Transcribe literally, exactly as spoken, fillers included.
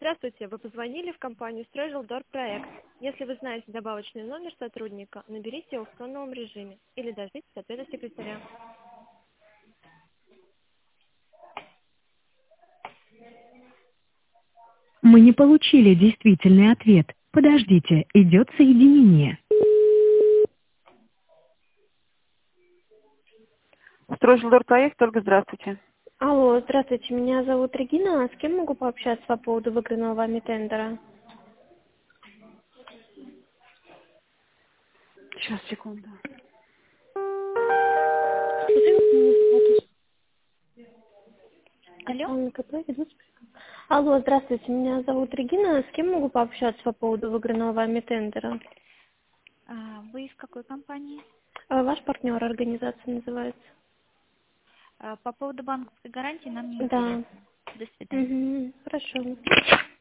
Здравствуйте, вы позвонили в компанию «Стройжилдор Проект». Если вы знаете добавочный номер сотрудника, наберите его в тоновом режиме или дождитесь ответа секретаря. Мы не получили действительный ответ. Подождите, идет соединение. Стройжилдор проект, только здравствуйте. Алло, здравствуйте, меня зовут Регина. С кем могу пообщаться по поводу выигранного вами тендера? Сейчас, секунду. Алло? Алло, здравствуйте, меня зовут Регина. С кем могу пообщаться по поводу выигранного вами тендера? А, вы из какой компании? А, Ваш партнер организации называется. А, по поводу банковской гарантии нам не Да. интересно. До свидания. Угу, хорошо.